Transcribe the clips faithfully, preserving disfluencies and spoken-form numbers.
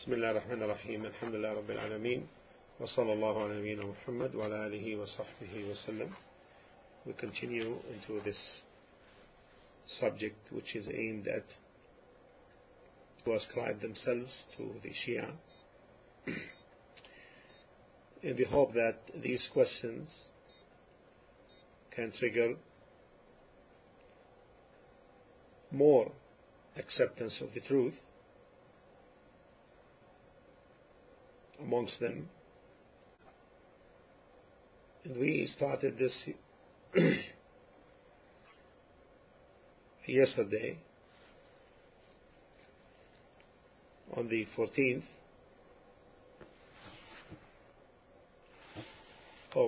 بسم الله الرحمن الرحيم الحمد لله رب العالمين وصلى الله على نبينا محمد وعلى آله وصحبه وسلم. We continue into this subject which is aimed at to ascribe themselves to the Shia in the hope that these questions can trigger more acceptance of the truth amongst them. And we started this yesterday on the fourteenth of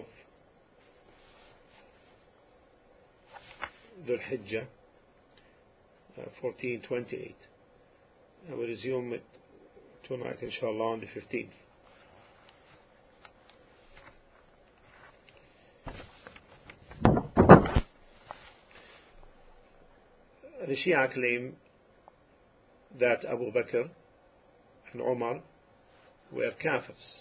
Dhul Hijjah, uh, fourteen twenty-eight, and we resume it tonight inshallah on the fifteenth. The Shia claim that Abu Bakr and Umar were kafirs,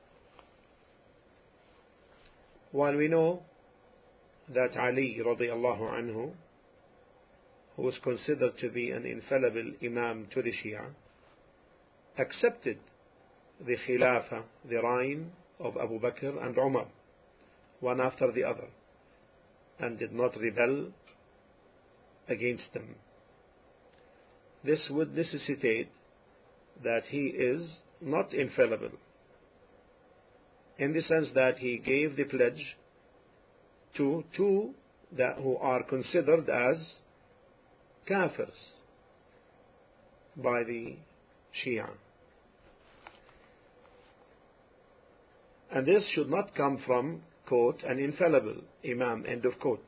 while we know that Ali radiallahu anhu, who was considered to be an infallible Imam to the Shia, accepted the Khilafah, the reign of Abu Bakr and Umar, one after the other, and did not rebel against them. This would necessitate that he is not infallible, in the sense that he gave the pledge to two that who are considered as kafirs by the Shia. And this should not come from, quote, an infallible Imam, end of quote.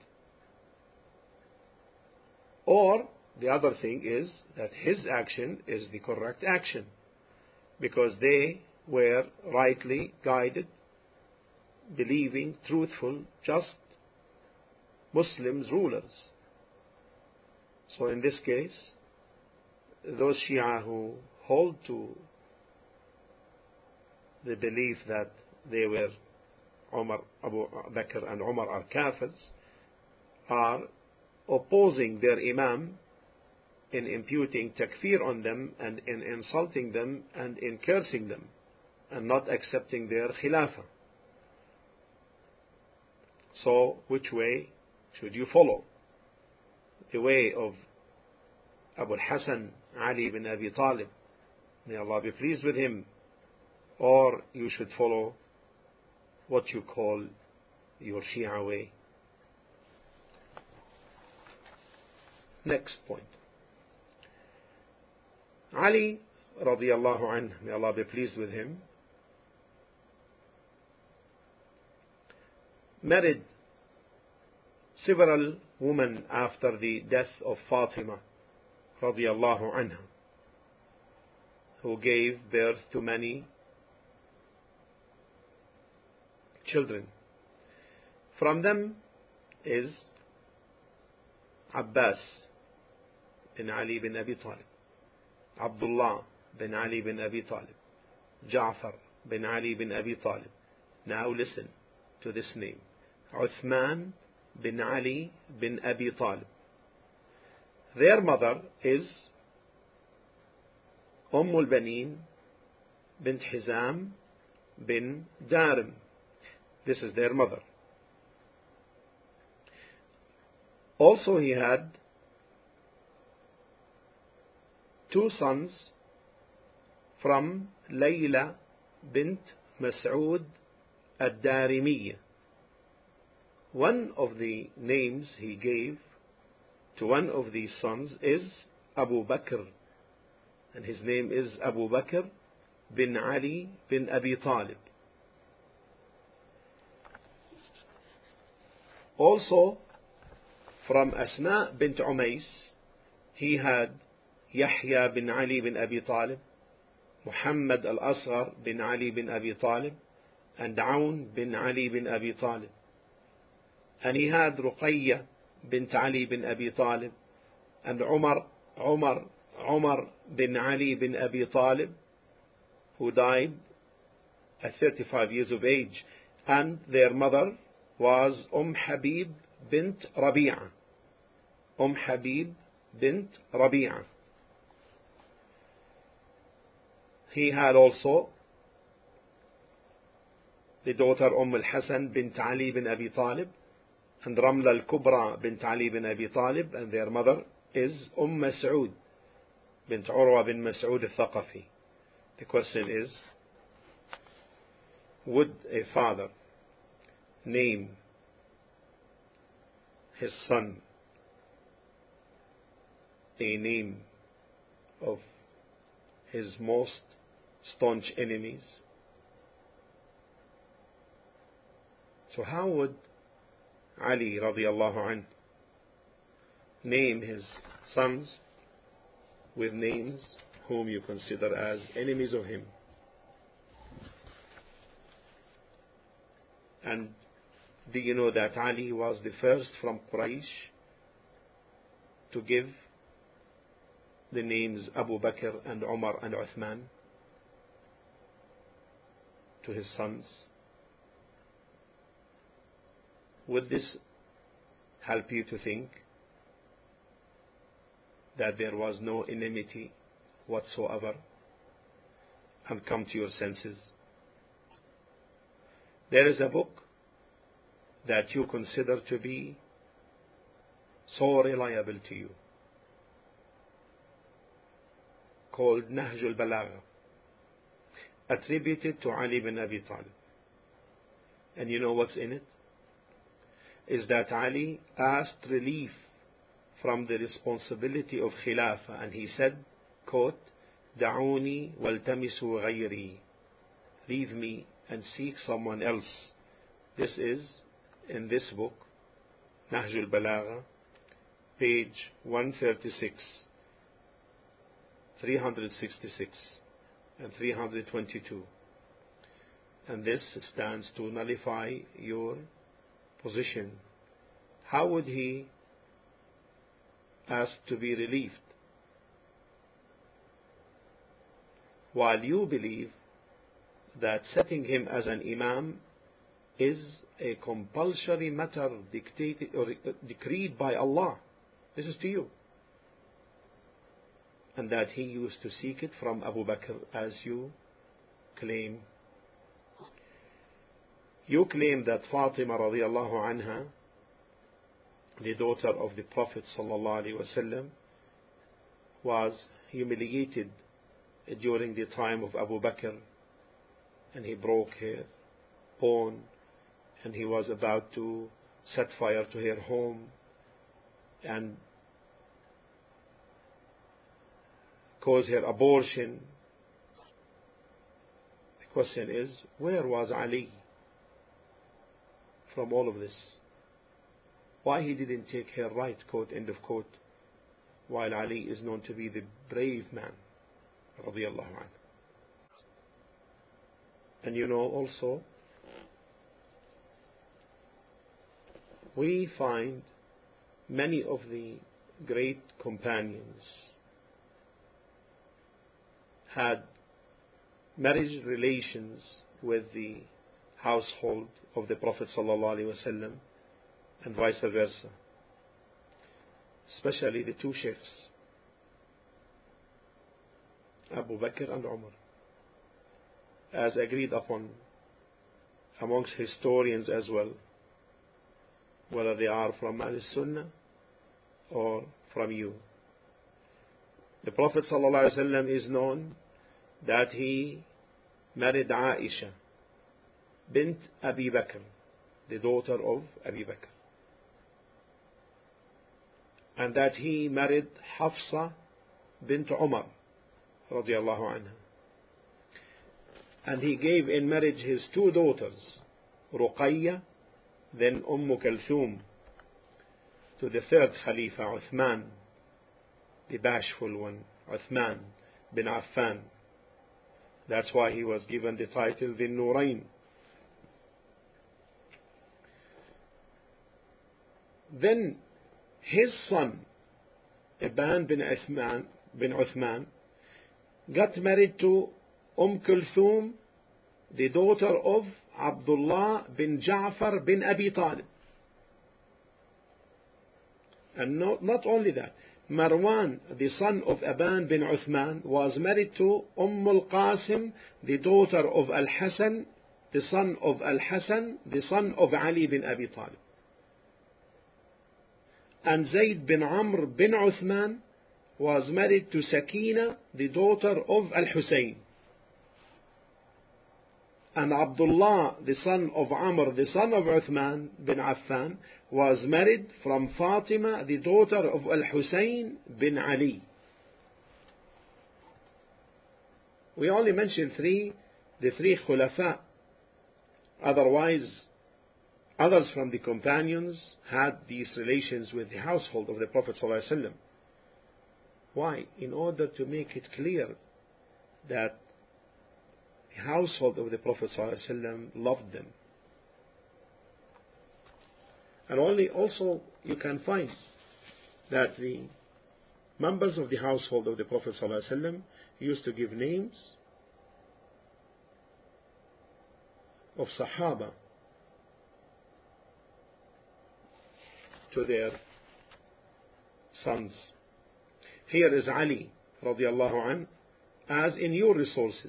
Or the other thing is that his action is the correct action, because they were rightly guided, believing, truthful, just Muslims, rulers. So in this case, those Shia who hold to the belief that they were Umar, Abu Bakr and Umar are kafirs, are opposing their Imam in imputing takfir on them and in insulting them and in cursing them, and not accepting their Khilafah. So which way should you follow? The way of Abu al-Hasan Ali bin Abi Talib, may Allah be pleased with him, or you should follow what you call your Shia way? Next point. Ali radiallahu anhu, may Allah be pleased with him, married several women after the death of Fatima radiallahu anha, who gave birth to many children. From them is Abbas bin Ali bin Abi Talib, Abdullah bin Ali bin Abi Talib, Ja'far bin Ali bin Abi Talib. Now listen to this name, Uthman bin Ali bin Abi Talib. Their mother is Umm al-Banin bint Hizam bin Darim. This is their mother. Also he had two sons from Layla bint Mas'ud ad-Darimiyya. One of the names he gave to one of these sons is Abu Bakr, and his name is Abu Bakr bin Ali bin Abi Talib. Also from Asma bint Umays he had Yahya bin Ali bin Abi Talib, Muhammad al-Asghar bin Ali bin Abi Talib, and Aun bin Ali bin Abi Talib. And he had Ruqayya bint Ali bin Abi Talib, and Umar, Umar, Umar bin Ali bin Abi Talib, who died at thirty-five years of age, and their mother was Umm Habib bint Rabi'a. Umm Habib bint Rabi'a. He had also the daughter Umm al-Hasan bint Ali bin Abi Talib, and Ramla al-Kubra bint Ali bin Abi Talib, and their mother is Umm Mas'ud bint Urwa bin Mas'ud al-Thaqafi. The question is, would a father name his son a name of his most staunch enemies? So how would Ali radiallahu anhu name his sons with names whom you consider as enemies of him? And do you know that Ali was the first from Quraysh to give the names Abu Bakr and Umar and Uthman to his sons? Would this help you to think that there was no enmity whatsoever and come to your senses? There is a book that you consider to be so reliable to you called Nahj al-Balagha, attributed to Ali bin Abi Talib. And you know what's in it? Is that Ali asked relief from the responsibility of Khilafah, and he said, quote, Da'uni waltamisu ghayri, leave me and seek someone else. This is in this book, Nahj al-Balagha, page one thirty-six, three sixty-six, and three twenty-two. And this stands to nullify your position. How would he ask to be relieved while you believe that setting him as an imam is a compulsory matter dictated or decreed by Allah? This is to you. And that he used to seek it from Abu Bakr, as you claim. You claim that Fatima radiallahu anha, the daughter of the Prophet sallallahu alaihi wasallam, was humiliated during the time of Abu Bakr, and he broke her bone, and he was about to set fire to her home and cause her abortion. The question is, where was Ali from all of this? Why he didn't take her right, quote, end of quote, while Ali is known to be the brave man, radiallahu anhu. And you know also, we find many of the great companions had marriage relations with the household of the Prophet sallallahu alaihi wasallam, and vice versa, especially the two sheikhs, Abu Bakr and Umar, as agreed upon amongst historians as well, whether they are from Al-Sunnah or from you. The Prophet ﷺ is known that he married Aisha bint Abi Bakr, the daughter of Abi Bakr, and that he married Hafsa bint Umar radiallahu anha, and he gave in marriage his two daughters, Ruqayya, then Umm Kulthum, to the third Khalifa, Uthman, the bashful one, Uthman bin Affan. That's why he was given the title the Nurayn. Then his son, Ibn bin Uthman, bin Uthman, got married to Umm Kulthum, the daughter of Abdullah bin Ja'far bin Abi Talib. And not, not only that, Marwan, the son of Aban bin Uthman, was married to Umm al-Qasim, the daughter of Al-Hasan, the son of Al-Hasan, the son of Ali bin Abi Talib. And Zayd bin Amr bin Uthman was married to Sakina, the daughter of Al-Husayn. And Abdullah, the son of Amr, the son of Uthman bin Affan, was married from Fatima, the daughter of Al-Husayn bin Ali. We only mentioned three, the three Khulafa. Otherwise, others from the companions had these relations with the household of the Prophet ﷺ. Why? In order to make it clear that the household of the Prophet ﷺ loved them. And only also you can find that the members of the household of the Prophet ﷺ used to give names of Sahaba to their sons. Here is Ali radiallahu anh, as in your resources,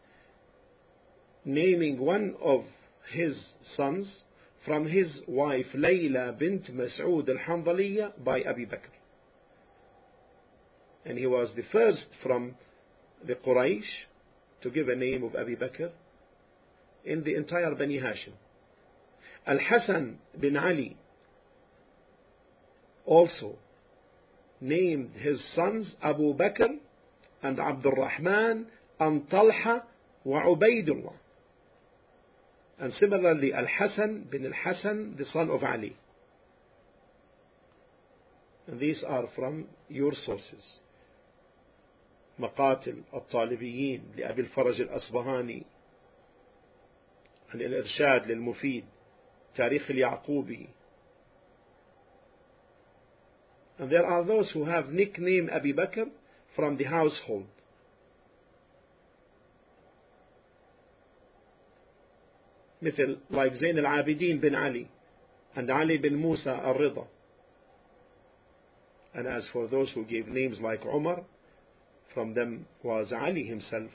naming one of his sons from his wife Layla bint Mas'ud al-Handaliya by Abi Bakr. And he was the first from the Quraysh to give a name of Abi Bakr in the entire Bani Hashim. Al-Hasan bin Ali also named his sons Abu Bakr and Abdul Rahman and Talha wa Ubaidullah. And similarly, Al-Hasan bin Al-Hasan, the son of Ali. And these are from your sources. مقاتل الطالبيين لأبي الفرج الأصبهاني، الإرشاد للمفيد، تاريخ اليعقوبي. And there are those who have nicknamed Abi Bakr from the household. مثل like Zain al-Abidin bin Ali and Ali bin Musa al-Rida. And as for those who gave names like Umar, from them was Ali himself,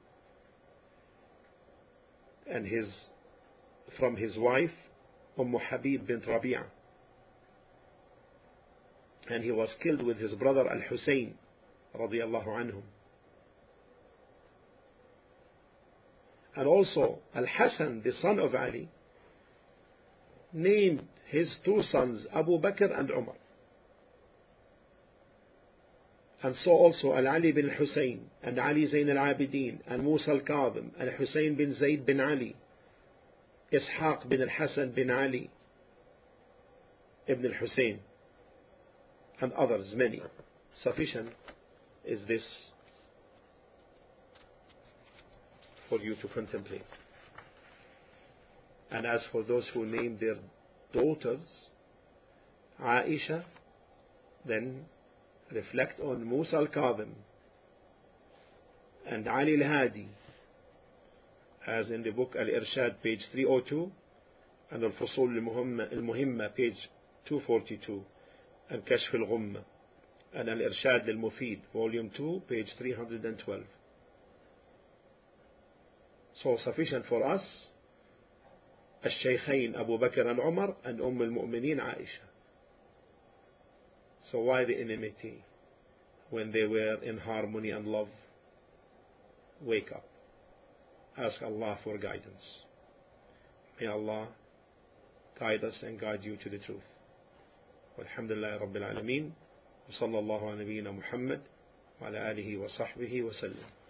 and his from his wife Umm Habib bint Rabi'a, and he was killed with his brother Al-Husayn radiyallahu anhum. And also Al-Hasan, the son of Ali, named his two sons Abu Bakr and Umar. And so also Al-Ali bin Husayn and Ali Zain al-Abidin and Musa al-Kadhim and Husayn bin Zayd bin Ali, Ishaq bin al-Hasan bin Ali ibn al-Husayn, and others, many. Sufficient is this for you to contemplate. And as for those who named their daughters Aisha, then reflect on Musa al-Kadhim and Ali al-Hadi, as in the book Al-Irshad, page three oh two, and Al-Fusul al-Muhimma, page two forty-two, and Kashf al-Ghumma, and Al-Irshad al-Mufid, volume two, page three hundred twelve. So sufficient for us Al-Shaykhain Abu Bakr and Umar and Umm al-Mu'mineen Aisha. So why the enmity when they were in harmony and love? Wake up. Ask Allah for guidance. May Allah guide us and guide you to the truth. Walhamdulillahi Rabbil Alameen. Wa sallallahu ala nabiyyina Muhammad wa ala alihi wa sahbihi wa sallam.